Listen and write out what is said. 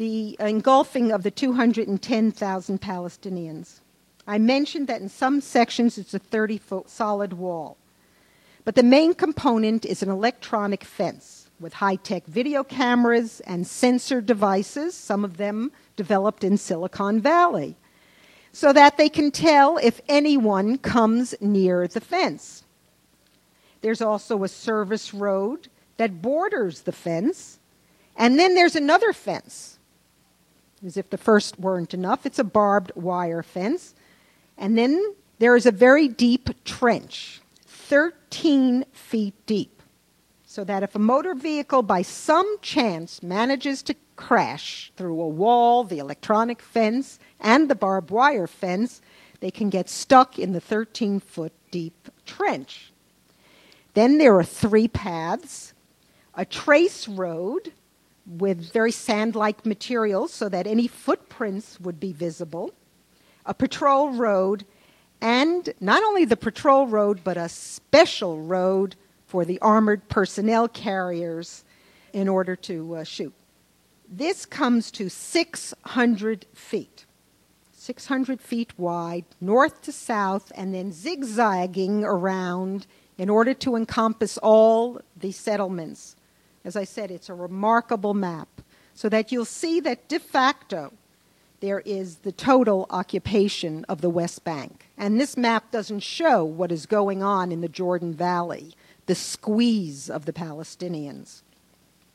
the engulfing of the 210,000 Palestinians. I mentioned that in some sections it's a 30-foot solid wall. But the main component is an electronic fence with high-tech video cameras and sensor devices, some of them developed in Silicon Valley, so that they can tell if anyone comes near the fence. There's also a service road that borders the fence, and then there's another fence. As if the first weren't enough, it's a barbed wire fence. And then there is a very deep trench, 13 feet deep, so that if a motor vehicle by some chance manages to crash through a wall, the electronic fence, and the barbed wire fence, they can get stuck in the 13-foot deep trench. Then there are 3 paths, a trace road with very sand-like materials so that any footprints would be visible, a patrol road, and not only the patrol road, but a special road for the armored personnel carriers in order to shoot. This comes to 600 feet. 600 feet wide, north to south, and then zigzagging around in order to encompass all the settlements. As I said, it's a remarkable map, so that you'll see that de facto there is the total occupation of the West Bank. And this map doesn't show what is going on in the Jordan Valley, the squeeze of the Palestinians.